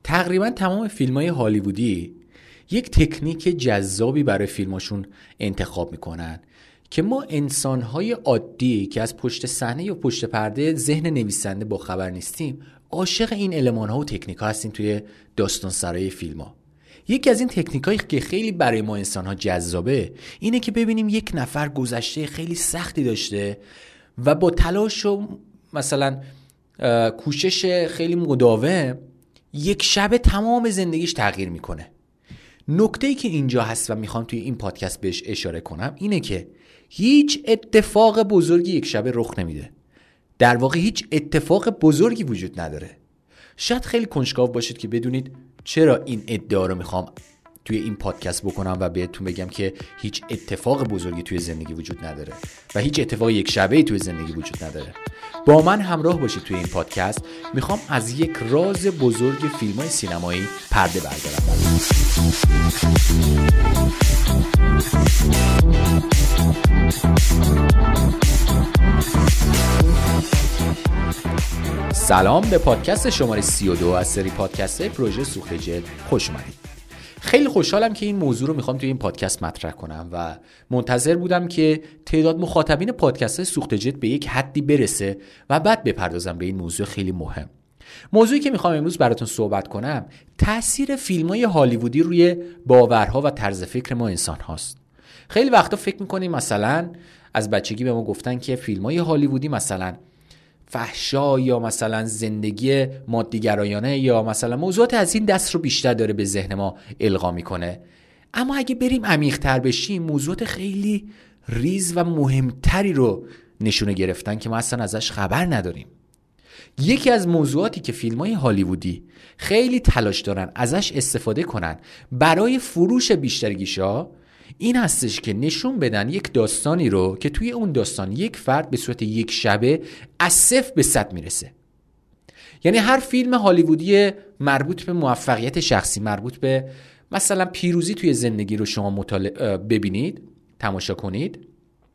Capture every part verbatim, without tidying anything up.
تقریبا تمام فیلم‌های هالیوودی یک تکنیک جذابی برای فیلماشون انتخاب میکنن که ما انسان‌های عادی که از پشت صحنه یا پشت پرده ذهن نویسنده با خبر نیستیم عاشق این المان‌ها و تکنیک‌ها هستیم توی داستان‌سرای فیلم‌ها. یکی از این تکنیک‌هایی که خیلی برای ما انسان‌ها جذابه اینه که ببینیم یک نفر گذشته خیلی سختی داشته و با تلاش و مثلا کوشش خیلی مداوم یک شب تمام زندگیش تغییر میکنه. نکته‌ای که اینجا هست و میخوام توی این پادکست بهش اشاره کنم اینه که هیچ اتفاق بزرگی یک شب رخ نمیده. در واقع هیچ اتفاق بزرگی وجود نداره. شاید خیلی کنجکاو باشید که بدونید چرا این ادعا رو میخوام توی این پادکست بکنم و بهتون بگم که هیچ اتفاق بزرگی توی زندگی وجود نداره و هیچ اتفاق یک شبه‌ای توی زندگی وجود نداره. با من همراه باشید توی این پادکست. میخوام از یک راز بزرگ فیلم‌های سینمایی پرده بردارم. سلام، به پادکست شماره سی و دو از سری پادکست پروژه سوخت جلد خوش اومدید. خیلی خوشحالم که این موضوع رو میخوام توی این پادکست مطرح کنم و منتظر بودم که تعداد مخاطبین پادکست سوخت جلد به یک حدی برسه و بعد بپردازم به این موضوع خیلی مهم. موضوعی که میخوام امروز براتون صحبت کنم تأثیر فیلم‌های هالیوودی روی باورها و طرز فکر ما انسان هاست. خیلی وقتا فکر میکنیم مثلا از بچگی به ما گفتن که فیلم‌های هالیوودی مثلا فحشا یا مثلا زندگی مادیگرایانه یا مثلا موضوعات از این دست رو بیشتر داره به ذهن ما القا میکنه. اما اگه بریم عمیق‌تر بشیم موضوعات خیلی ریز و مهمتری رو نشونه گرفتن که ما اصلا ازش خبر نداریم. یکی از موضوعاتی که فیلم‌های هالیوودی خیلی تلاش دارن ازش استفاده کنن برای فروش بیشتر گیشه‌ها این هستش که نشون بدن یک داستانی رو که توی اون داستان یک فرد به صورت یک شبه از صفر به صد میرسه. یعنی هر فیلم هالیوودی مربوط به موفقیت شخصی، مربوط به مثلا پیروزی توی زندگی رو شما مطالعه ببینید، تماشا کنید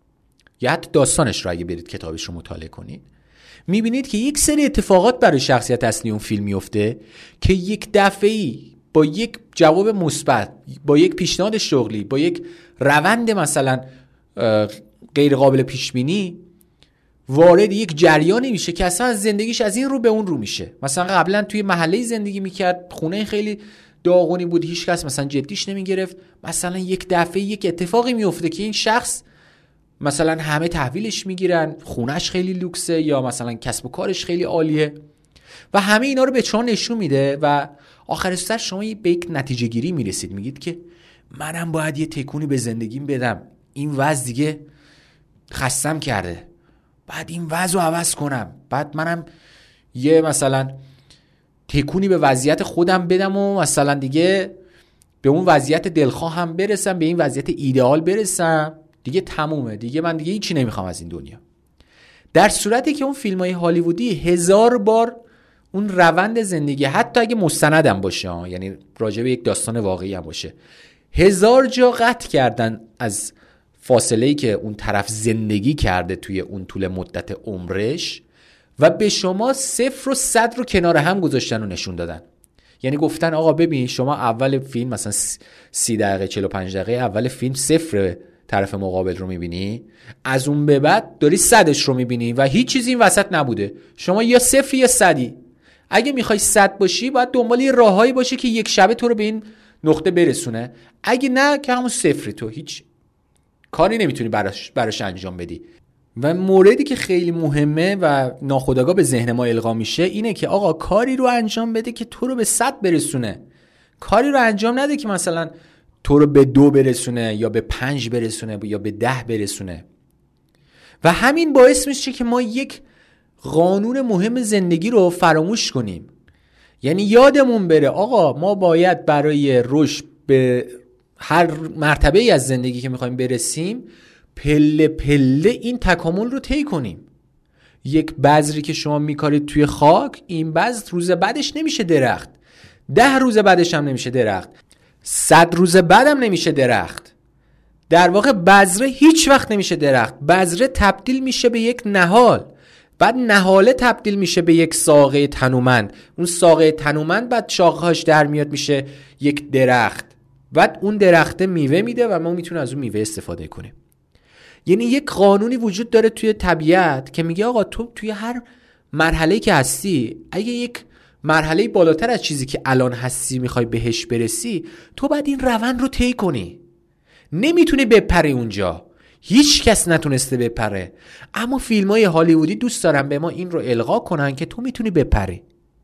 یا حتی داستانش رو اگه برید کتابش رو مطالعه کنید، میبینید که یک سری اتفاقات برای شخصیت اصلی اون فیلم میفته که یک دفعه‌ای با یک جواب مثبت، با یک پیشنهاد شغلی، با یک روند مثلا غیر قابل پیش بینی وارد یک جریانی میشه که اصلا زندگیش از این رو به اون رو میشه. مثلا قبلا توی محله زندگی میکرد، خونه خیلی داغونی بود، هیچ کس مثلا جدیش نمیگرفت، مثلا یک دفعه یک اتفاقی میفته که این شخص مثلا همه تحویلش میگیرن، خونش خیلی لوکسه یا مثلا کسب و کارش خیلی عالیه و همه اینا رو به شما نشون میده و آخر سر شما به یک نتیجه گیری میرسید، میگید که منم باید یه تکونی به زندگیم بدم، این وضع دیگه خستم کرده، بعد این وضع رو عوض کنم، بعد منم یه مثلا تکونی به وضعیت خودم بدم و مثلا دیگه به اون وضعیت دلخواهم برسم، به این وضعیت ایدئال برسم، دیگه تمومه، دیگه من دیگه هیچی نمیخوام از این دنیا. در صورتی که اون فیلم‌های هالیوودی هزار بار اون روند زندگی، حتی اگه مستندم باشه، یعنی راجع به یک داستان واقعی هم باشه، هزار جا قطع کردن از فاصله‌ای که اون طرف زندگی کرده توی اون طول مدت عمرش و به شما صفر و صد رو کنار هم گذاشتن و نشون دادن. یعنی گفتن آقا ببین شما اول فیلم مثلا سی دقیقه چهل و پنج دقیقه اول فیلم صفر طرف مقابل رو میبینی، از اون به بعد داری صدش رو میبینی و هیچ چیزی این وسط نبوده، شما یا صفر یا صدی. اگه میخوای صد باشی باید دنبال یه راههایی باشه که یک شبه تو رو به این نقطه برسونه، اگه نه که همون صفری، تو هیچ کاری نمیتونی براش براش انجام بدی. و موردی که خیلی مهمه و ناخودآگاه به ذهن ما القا میشه اینه که آقا کاری رو انجام بده که تو رو به صد برسونه، کاری رو انجام نده که مثلا تو رو به دو برسونه یا به پنج برسونه یا به ده برسونه. و همین باعث میشه که ما یک قانون مهم زندگی رو فراموش کنیم. یعنی یادمون بره آقا ما باید برای رشد به هر مرتبه ای از زندگی که میخوایم برسیم پله پله این تکامل رو طی کنیم. یک بذری که شما میکارید توی خاک، این بذر روز بعدش نمیشه درخت، ده روز بعدش هم نمیشه درخت، صد روز بعدم نمیشه درخت. در واقع بذره هیچ وقت نمیشه درخت، بذره تبدیل میشه به یک نهال. بعد نهاله تبدیل میشه به یک ساقه تنومند، اون ساقه تنومند بعد شاخه‌هاش در میاد میشه یک درخت، بعد اون درخت میوه میده و ما میتونیم از اون میوه استفاده کنیم. یعنی یک قانونی وجود داره توی طبیعت که میگه آقا تو توی هر مرحله‌ای که هستی، اگه یک مرحله بالاتر از چیزی که الان هستی میخوای بهش برسی، تو باید این روند رو طی کنی. نمیتونی بپری اونجا، هیچ کس نتونسته بپره، اما فیلم‌های هالیوودی دوست دارن به ما این رو القا کنن که تو میتونی بپری،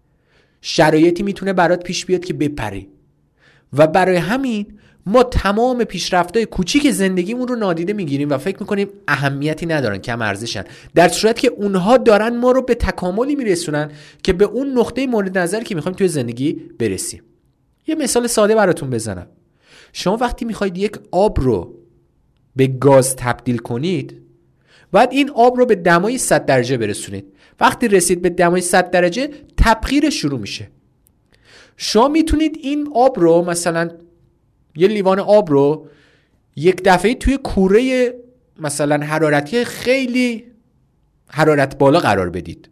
شرایطی میتونه برات پیش بیاد که بپری. و برای همین ما تمام پیشرفت‌های کوچیک زندگیمون رو نادیده میگیریم و فکر میکنیم اهمیتی ندارن، کم ارزشن، در صورتی که اونها دارن ما رو به تکاملی میرسونن که به اون نقطه مورد نظری که میخوایم توی زندگی برسیم. یه مثال ساده براتون بزنم. شما وقتی میخواید یک آب رو به گاز تبدیل کنید، باید این آب رو به دمای صد درجه برسونید. وقتی رسید به دمای صد درجه، تبخیر شروع میشه. شما میتونید این آب رو، مثلا یه لیوان آب رو یک دفعه توی کوره مثلا حرارتی خیلی حرارت بالا قرار بدید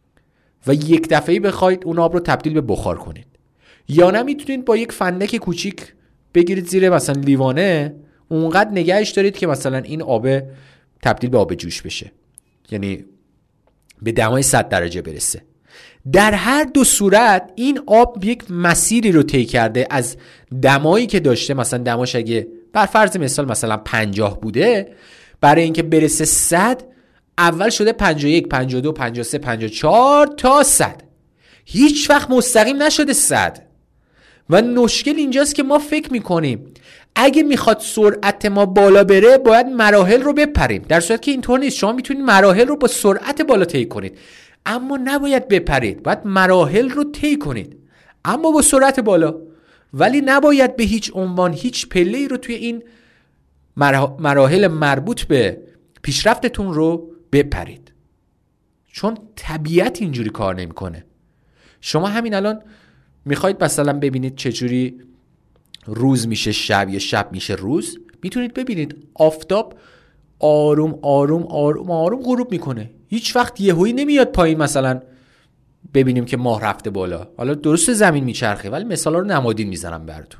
و یک دفعه بخواید اون آب رو تبدیل به بخار کنید. یا نمیتونید با یک فندک کوچیک بگیرید زیر مثلا لیوانه، اونقدر نگهش دارید که مثلا این آب تبدیل به آب جوش بشه، یعنی به دمای صد درجه برسه. در هر دو صورت این آب یک مسیری رو طی کرده از دمایی که داشته، مثلا دماش اگه بر فرض مثال مثلا پنجاه بوده، برای اینکه برسه صد اول شده پنجاه و یک، پنجاه و دو، پنجاه و سه، پنجاه و چهار تا صد. هیچ وقت مستقیم نشده صد. و مشکل اینجاست که ما فکر میکنیم اگه میخواد سرعت ما بالا بره باید مراحل رو بپریم، در صورتی که اینطور نیست. شما میتونید مراحل رو با سرعت بالا طی کنید، اما نباید بپرید، باید مراحل رو طی کنید اما با سرعت بالا. ولی نباید به هیچ عنوان هیچ پله‌ای رو توی این مراحل مربوط به پیشرفتتون رو بپرید، چون طبیعت اینجوری کار نمیکنه. شما همین الان میخواید مثلا ببینید چجوری روز میشه شب یا شب میشه روز، میتونید ببینید آفتاب آروم آروم آروم آروم غروب میکنه، هیچ وقت یهویی نمیاد پایین مثلا ببینیم که ماه رفته بالا. حالا درست زمین میچرخه ولی مثالا رو نمادین میزنم براتون.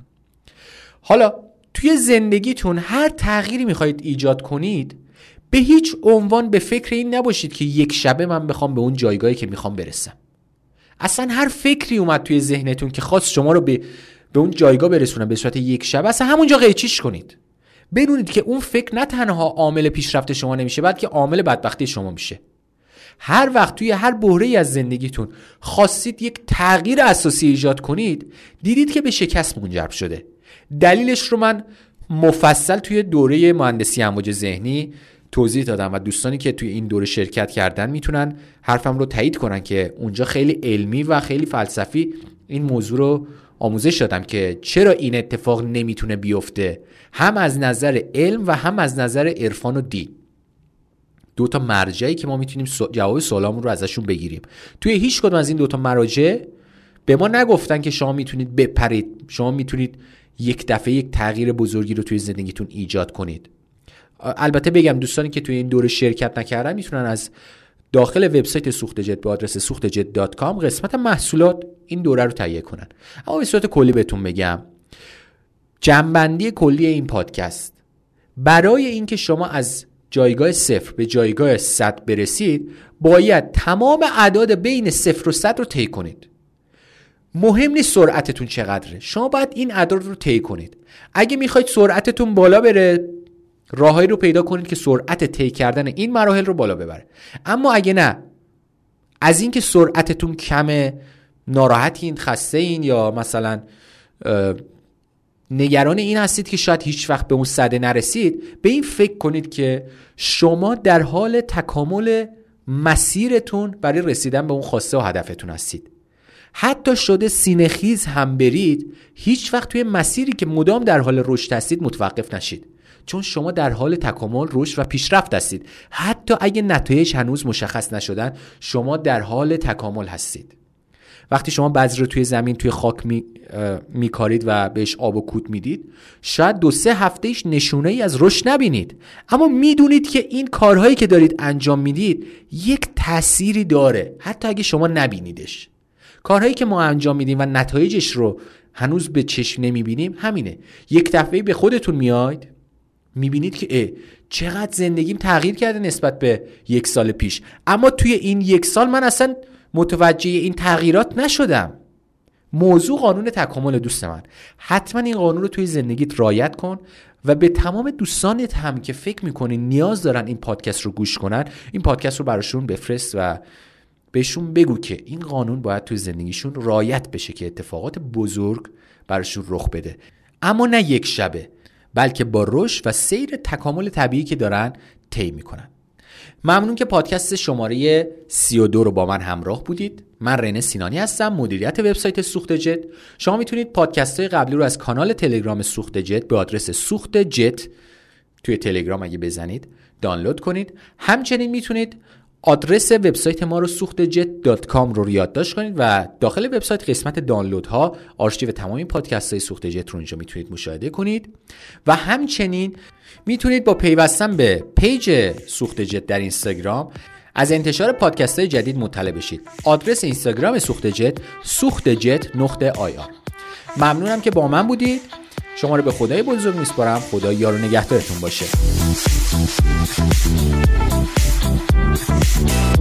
حالا توی زندگیتون هر تغییری میخواید ایجاد کنید، به هیچ عنوان به فکر این نباشید که یک شبه من بخوام به اون جایگاهی که میخوام برسم. اصلا هر فکری اومد توی ذهنتون که خواست شما رو به به اون جایگاه برسونه به صورت یک شبه، اصلا همونجا قیچیش کنید. بدونید که اون فکر نه تنها عامل پیشرفت شما نمیشه، بلکه عامل بدبختی شما میشه. هر وقت توی هر بحره‌ای از زندگیتون خواستید یک تغییر اساسی ایجاد کنید، دیدید که به شکست منجر شده. دلیلش رو من مفصل توی دوره مهندسی امواج ذهنی توضیح دادم و دوستانی که توی این دوره شرکت کردن میتونن حرفم رو تایید کنن که اونجا خیلی علمی و خیلی فلسفی این موضوع رو آموزش دادم که چرا این اتفاق نمیتونه بیفته، هم از نظر علم و هم از نظر عرفان و دین. دو تا مرجعی که ما میتونیم جواب سوالامون رو ازشون بگیریم. توی هیچ کدوم از این دو تا مراجع به ما نگفتن که شما میتونید بپرید، شما میتونید یک دفعه یک تغییر بزرگی رو توی زندگیتون ایجاد کنید. البته بگم دوستانی که توی این دوره شرکت نکردن میتونن از داخل وبسایت سوخت جت با آدرس سوخت جت دات کام قسمت محصولات این دوره رو تهیه کنن. اما به صورت کلی بهتون بگم جمع‌بندی کلی این پادکست، برای اینکه شما از جایگاه صفر به جایگاه صد برسید باید تمام اعداد بین صفر و صد رو طی کنید. مهم نیست سرعتتون چقدره، شما باید این اعداد رو طی کنید. اگه میخواید سرعتتون بالا بره، راههایی رو پیدا کنید که سرعت طی کردن این مراحل رو بالا ببره. اما اگه نه، از اینکه سرعتتون کمه، ناراحتین، خسته این، یا مثلا نگران این هستید که شاید هیچ وقت به اون صده نرسید، به این فکر کنید که شما در حال تکامل مسیرتون برای رسیدن به اون خواسته و هدفتون هستید. حتی شده سینه‌خیز هم برید، هیچ وقت توی مسیری که مدام در حال رشد هستید متوقف نشید، چون شما در حال تکامل، رشد و پیشرفت هستید. حتی اگه نتایج هنوز مشخص نشدن، شما در حال تکامل هستید. وقتی شما بذر رو توی زمین توی خاک می میکارید و بهش آب و کود میدید، شاید دو سه هفتهش نشونه ای از رشد نبینید، اما میدونید که این کارهایی که دارید انجام میدید یک تأثیری داره، حتی اگه شما نبینیدش. کارهایی که ما انجام میدیم و نتایجش رو هنوز به چشم نمیبینیم همینه. یک دفعه به خودتون میاید میبینید که اه چقدر زندگیم تغییر کرده نسبت به یک سال پیش، اما توی این یک سال من اصلا متوجه این تغییرات نشدم. موضوع قانون تکامل دوست من. حتما این قانون رو توی زندگیت رعایت کن و به تمام دوستانت هم که فکر میکنی نیاز دارن این پادکست رو گوش کنن، این پادکست رو براشون بفرست و بهشون بگو که این قانون باید توی زندگیشون رعایت بشه که اتفاقات بزرگ براشون رخ بده، اما نه یک شبه، بلکه با رشد و سیر تکامل طبیعی که دارن طی میکنن. ممنون که پادکست شماره سی و دو رو با من همراه بودید. من رنه سینانی هستم، مدیریت وبسایت سوخت جت. شما میتونید پادکست های قبلی رو از کانال تلگرام سوخت جت به آدرس سوخت جت توی تلگرام اگه بزنید دانلود کنید. همچنین میتونید آدرس وبسایت ما رو سوخت جت دات کام رو یادداشت کنید و داخل وبسایت قسمت دانلودها آرشیو تمام این پادکست های سوخت جت رو اینجا میتونید مشاهده کنید و همچنین میتونید با پیوستن به پیج سوخت جت در اینستاگرام از انتشار پادکست های جدید مطلع بشید. آدرس اینستاگرام سوخت جت سوخت جت نقطه آی آر. ممنونم که با من بودید. شما رو به خدای بزرگ میسپارم. خدا یار و نگهدارتون باشه.